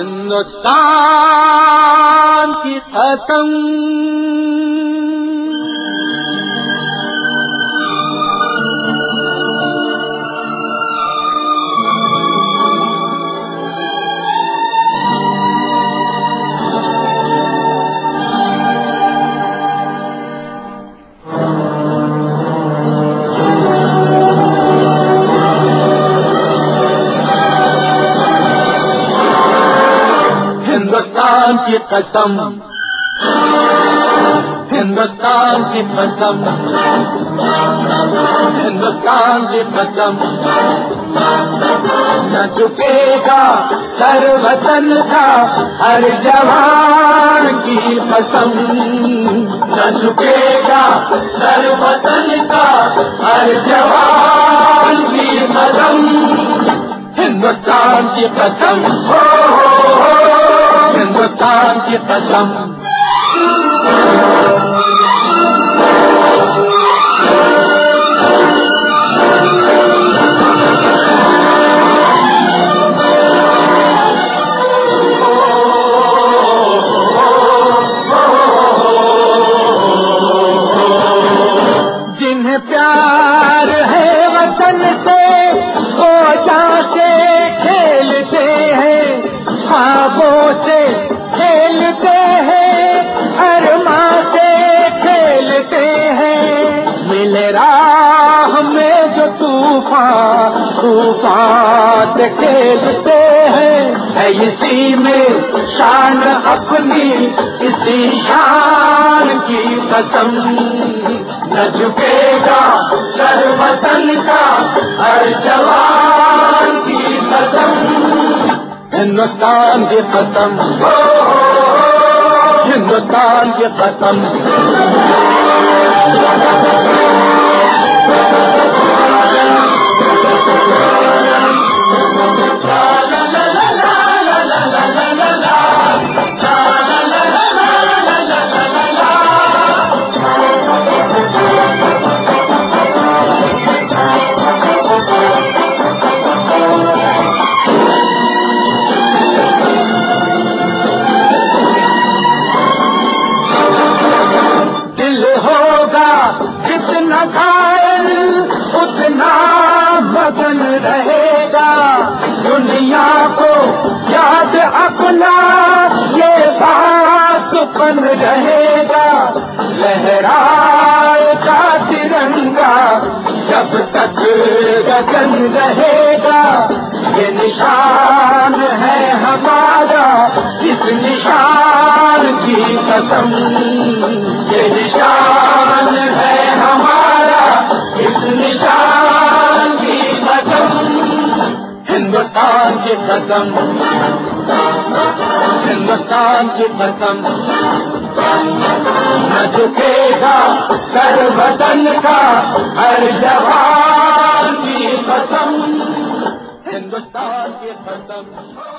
हिंदुस्तान की कसम हिंदुस्तान की कसम, हिंदुस्तान की कसम, हिंदुस्तान की कसम, न झुकेगा सर वतन का हर जवान की कसम, न झुकेगा सर वतन का हर जवान की कसम, हिंदुस्तान की कसम, हिंदुस्तान की कसम। जिन्हें प्यार है वतन से वो जाके खेलते हैं, ख्वाबों से खेलते हैं, अरमां से खेलते हैं। मिले राह में जो तूफान तूफान से खेलते हैं, है इसी में शान अपनी, इसी शान की कसम। न झुकेगा सर वतन का हर जवान की कसम, हिंदुस्तान की कसम, हिंदुस्तान की कसम। जितना घायल उतना मगन रहेगा, दुनिया को याद अपना ये बात बन रहेगा। लहराएगा तिरंगा जब तक गगन रहेगा, ये निशान है हमारा, इस निशान की कसम, ये निशान है हमारा, इस निशान की कसम, हिंदुस्तान की कसम, हिंदुस्तान की कसम। न झुकेगा सर वतन का हर जवान की कसम, हिंदुस्तान की कसम।